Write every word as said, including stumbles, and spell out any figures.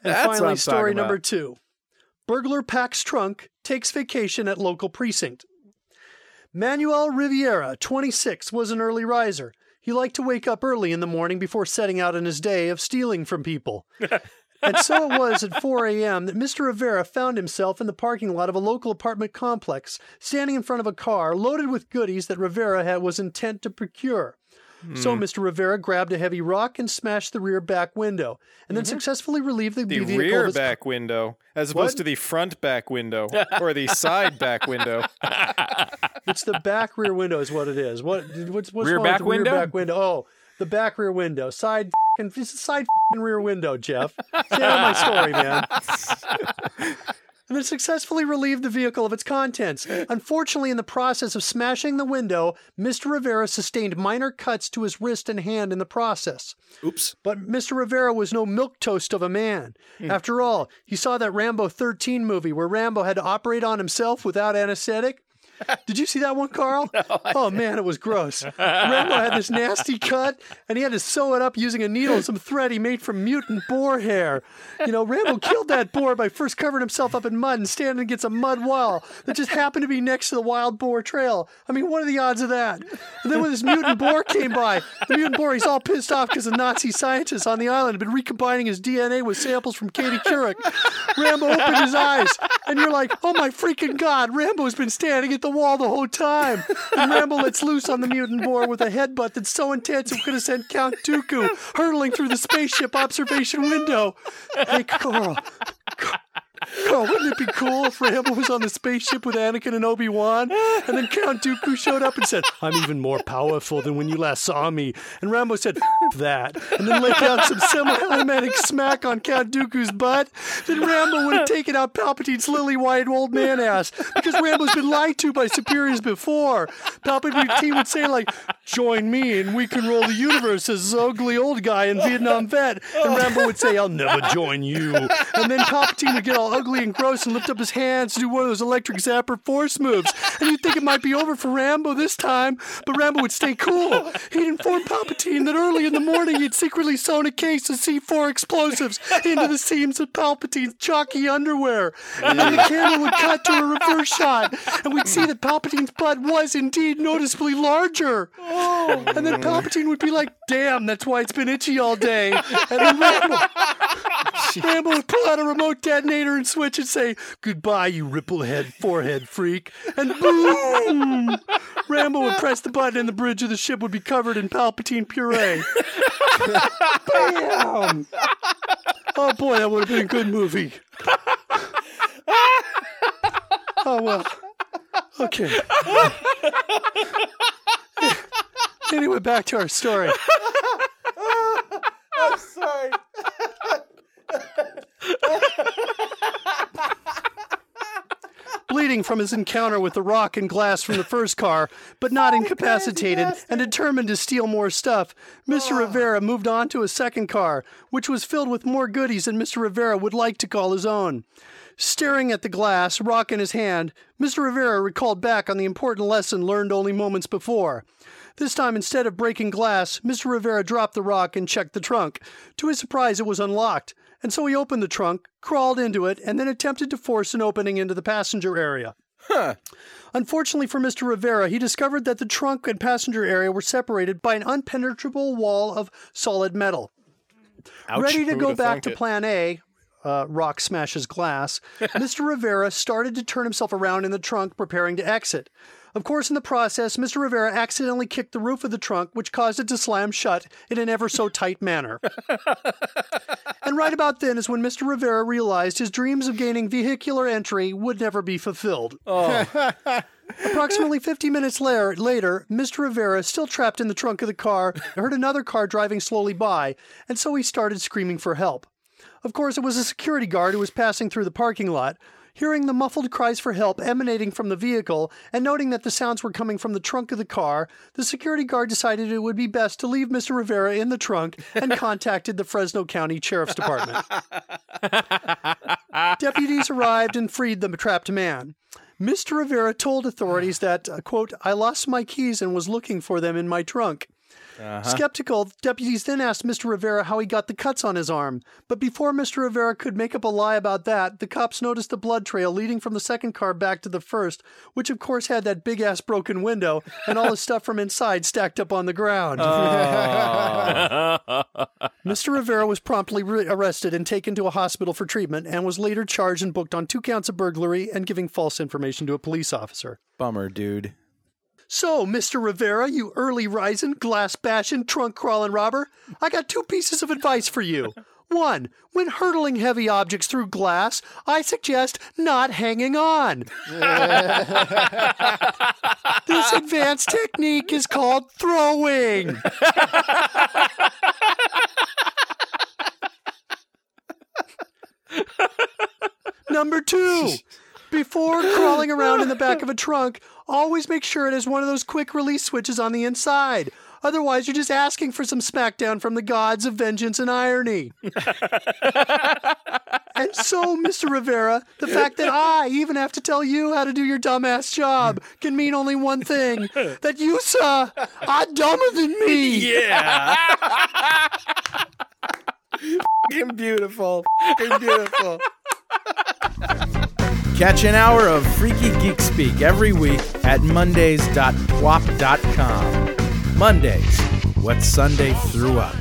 And That's finally, story number two. Burglar packs trunk, takes vacation at local precinct. Manuel Riviera, twenty-six, was an early riser. He liked to wake up early in the morning before setting out on his day of stealing from people. And so it was at four a.m. that Mister Rivera found himself in the parking lot of a local apartment complex, standing in front of a car loaded with goodies that Rivera had was intent to procure. Mm. So Mister Rivera grabbed a heavy rock and smashed the rear back window, and then mm-hmm. successfully relieved the, the vehicle rear of his... back window, as opposed what? to the front back window or the side back window. It's the back rear window, is what it is. What? What's, what's rear wrong back with the window? Rear back window. Oh, the back rear window, side. It's a side rear window, Jeff. Stay out of my story, man. And then successfully relieved the vehicle of its contents. Unfortunately, in the process of smashing the window, Mister Rivera sustained minor cuts to his wrist and hand in the process. Oops. But Mister Rivera was no milquetoast of a man. Mm. After all, he saw that Rambo thirteen movie where Rambo had to operate on himself without anesthetic. Did you see that one, Carl? No, oh, man, it was gross. Rambo had this nasty cut, and he had to sew it up using a needle and some thread he made from mutant boar hair. You know, Rambo killed that boar by first covering himself up in mud and standing against a mud wall that just happened to be next to the wild boar trail. I mean, what are the odds of that? And then when this mutant boar came by, the mutant boar, he's all pissed off because the Nazi scientists on the island had been recombining his D N A with samples from Katie Couric. Rambo opened his eyes, and you're like, oh my freaking God, Rambo's been standing at the wall the whole time. And Rambo lets loose on the mutant boar with a headbutt that's so intense it could have sent Count Dooku hurtling through the spaceship observation window. Hey, Carl. Carl, wouldn't it be cool if Rambo was on the spaceship with Anakin and Obi-Wan? And then Count Dooku showed up and said, I'm even more powerful than when you last saw me. And Rambo said, F that. And then laid down some semi-automatic smack on Count Dooku's butt. Then Rambo would have taken out Palpatine's lily-white old man ass. Because Rambo's been lied to by superiors before. Palpatine would say, like, join me and we can rule the universe as this ugly old guy in Vietnam vet. And Rambo would say, I'll never join you. And then Palpatine would get all ugly and gross and lift up his hands to do one of those electric zapper force moves. And you'd think it might be over for Rambo this time, but Rambo would stay cool. He'd inform Palpatine that early in the morning he'd secretly sewn a case of C four explosives into the seams of Palpatine's chalky underwear. And then the camera would cut to a reverse shot, and we'd see that Palpatine's butt was indeed noticeably larger. And then Palpatine would be like, damn, that's why it's been itchy all day. And then Rambo... Rambo would pull out a remote detonator and switch and say, goodbye, you ripplehead forehead freak. And boom! Rambo would press the button and the bridge of the ship would be covered in Palpatine puree. Bam! Oh boy, that would have been a good movie. Oh well. Okay. Anyway, back to our story. I'm sorry. Bleeding from his encounter with the rock and glass from the first car, but not incapacitated and determined to steal more stuff, Mister Rivera moved on to a second car, which was filled with more goodies than Mister Rivera would like to call his own. Staring at the glass, rock in his hand, Mister Rivera recalled back on the important lesson learned only moments before. This time, instead of breaking glass, Mister Rivera dropped the rock and checked the trunk. To his surprise, it was unlocked, and so he opened the trunk, crawled into it, and then attempted to force an opening into the passenger area. Huh. Unfortunately for Mister Rivera, he discovered that the trunk and passenger area were separated by an impenetrable wall of solid metal. Ouch. Ready to Who go would've back thunk to it? plan A, uh, rock smashes glass, Mister Rivera started to turn himself around in the trunk, preparing to exit. Of course, in the process, Mister Rivera accidentally kicked the roof of the trunk, which caused it to slam shut in an ever-so-tight manner. And right about then is when Mister Rivera realized his dreams of gaining vehicular entry would never be fulfilled. Oh. Approximately fifty minutes later, later, Mister Rivera, still trapped in the trunk of the car, heard another car driving slowly by, and so he started screaming for help. Of course, it was a security guard who was passing through the parking lot. Hearing the muffled cries for help emanating from the vehicle, and noting that the sounds were coming from the trunk of the car, the security guard decided it would be best to leave Mister Rivera in the trunk and contacted the Fresno County Sheriff's Department. Deputies arrived and freed the trapped man. Mister Rivera told authorities that, uh, quote, I lost my keys and was looking for them in my trunk. Uh-huh. Skeptical, deputies then asked Mister Rivera how he got the cuts on his arm. But before Mister Rivera could make up a lie about that, the cops noticed a blood trail leading from the second car back to the first, which of course had that big-ass broken window and all the stuff from inside stacked up on the ground. Oh. Mister Rivera was promptly re- arrested and taken to a hospital for treatment and was later charged and booked on two counts of burglary and giving false information to a police officer. Bummer, dude. So, Mister Rivera, you early rising, glass bashing, trunk crawling robber, I got two pieces of advice for you. One, when hurtling heavy objects through glass, I suggest not hanging on. This advanced technique is called throwing. Number two, before crawling around in the back of a trunk, always make sure it has one of those quick release switches on the inside. Otherwise, you're just asking for some smackdown from the gods of vengeance and irony. And so, Mister Rivera, the fact that I even have to tell you how to do your dumbass job can mean only one thing. That you, sir, are dumber than me. Yeah. Fucking beautiful. Fucking beautiful. Catch an hour of Freaky Geek Speak every week at mondays dot whop dot com. Mondays, what Sunday threw up.